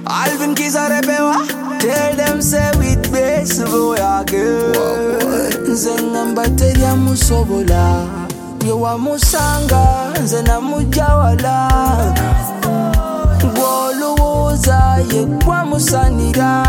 Alvin Kizarebewa, tell them say with base boy again. Nzenga teria musobola, yewa musanga, nzena mujawala. Gwoluwoza yekwa musanira,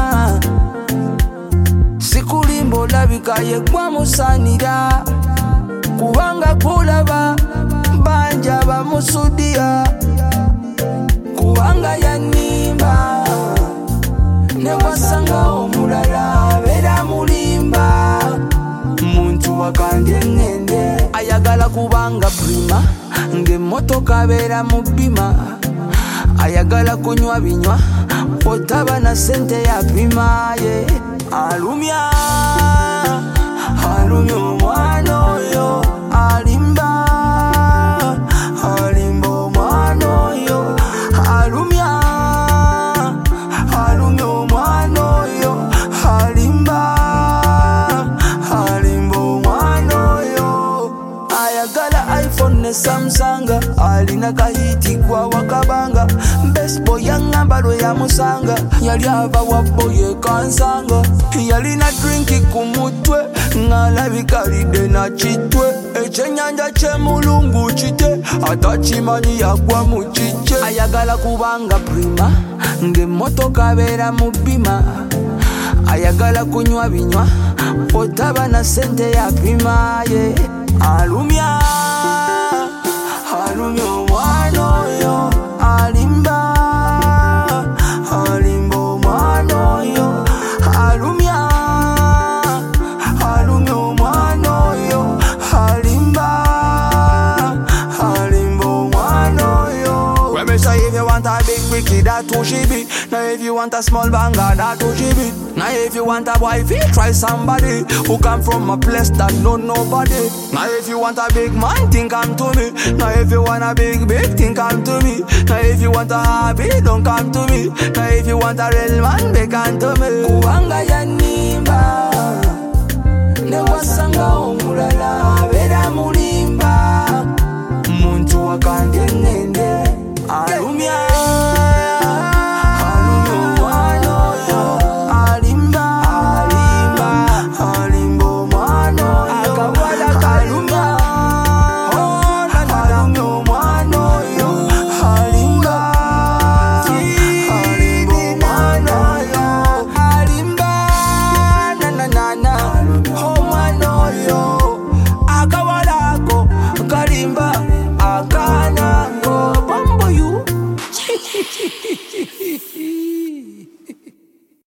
sikulimbo labika yekwa musanira. Kubanga kulaba, banja bamusudia. Kubanga yanimba, newasanga omulala bera mulimba. Muntu wakande ngende, ayagala kubanga prima, nge motoka bera mubima. Ayagala kunywa binywa, otaba na sente ya pima. Alumya, alumya omwana oyo, alimba, alimba omwana oyo. Alumya, alumya omwana oyo, alimba, alimba omwana oyo. Ayagala iPhone ne Samsung, alina kahiti kwa wakabanga. Best boy yangamba lwe yamusanga, yali ava waboye kansanga. Yalina drinki ku mutwe, ngalabika lidde na kitwe. Ekyenyanja ky'emulungu kite, atakimanyi yagwa mu kikye. Ayagala kubanga prima, ng'emmotoka beera mu bima. Ayagala kunywa binywa, otaba na sente ya pima. Alumya, alumya omwana oyo, alimba, alimba omwana oyo. Alumya, alumya omwana oyo, alimba, alimba omwana oyo. When me say if you want a big quickie, that 2 GB. Now if you want a small banger, that 2 GB. Now if you want a wifey, try somebody who come from a place that know nobody. Now if you want a big man, think come to me. Now if you want a big thing, come to me. Now if you want a hobby, don't come to me. Now if you want a real man, they come to me. Kubanga yanimba, newasanga omulala bera muli.